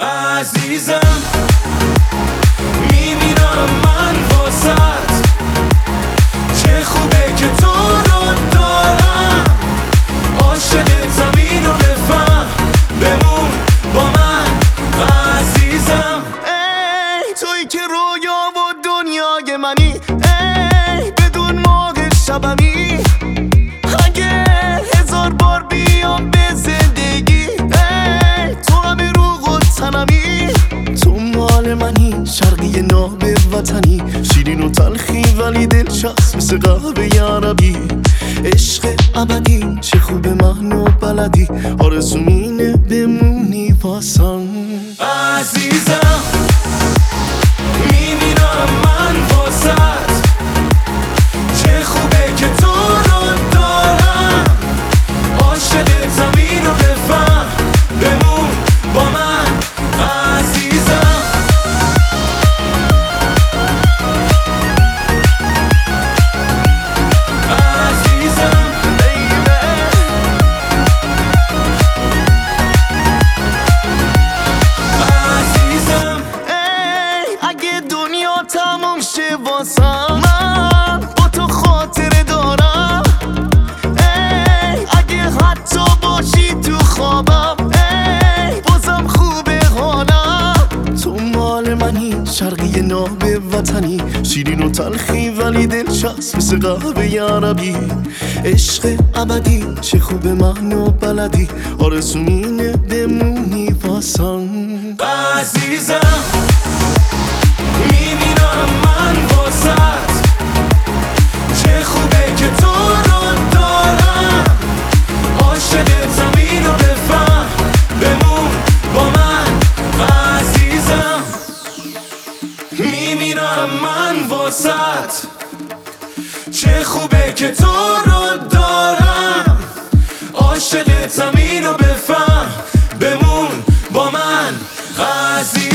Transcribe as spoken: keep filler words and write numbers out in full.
عزیزم میمیرم من واسط، چه خوبه که تو رو دارم، عاشق زمین و بفهم بمون با من عزیزم. ای توی که رویا و دنیای منی، ای بدون ماه شبمی، اگه هزار بار بیام به زندگی، ای تو همه روح و تنمی، تو مال منی، شرقی ناب وطنی، شیرین و تلخی ولی دلچسب مثل قهوه عربی، عشق ابدی چه خوب من و بلدی، آرزوم اینه بمونی واسم عزیزم. میمیرم من واسط، چه خوبه که تو رو دارم، عاشق زمین و بفهم بمون با من عزیزم. عزیزم عزیزم ای اگه دنیا تموم شه واسم، من با تو خاطره دارم، ای اگه حتی باشی تو خوابم، ای بازم خوبه حالم، تو مال منی، شرقی ناب وطنی، شیرین و تلخی ولی دلچسب مثل قهوه عربی، عشق ابدی چه خوب من و بلدی، آرزوم اینه بمونی واسم عزیزم. میمیرم من واسط، چه خوبه که تو رو دارم، عاشق زمین و بفهم بمون با من عزیزم. میمیرم من واسط، چه خوبه که تو رو دارم، عاشق زمین و بفهم بمون با من عزیزم.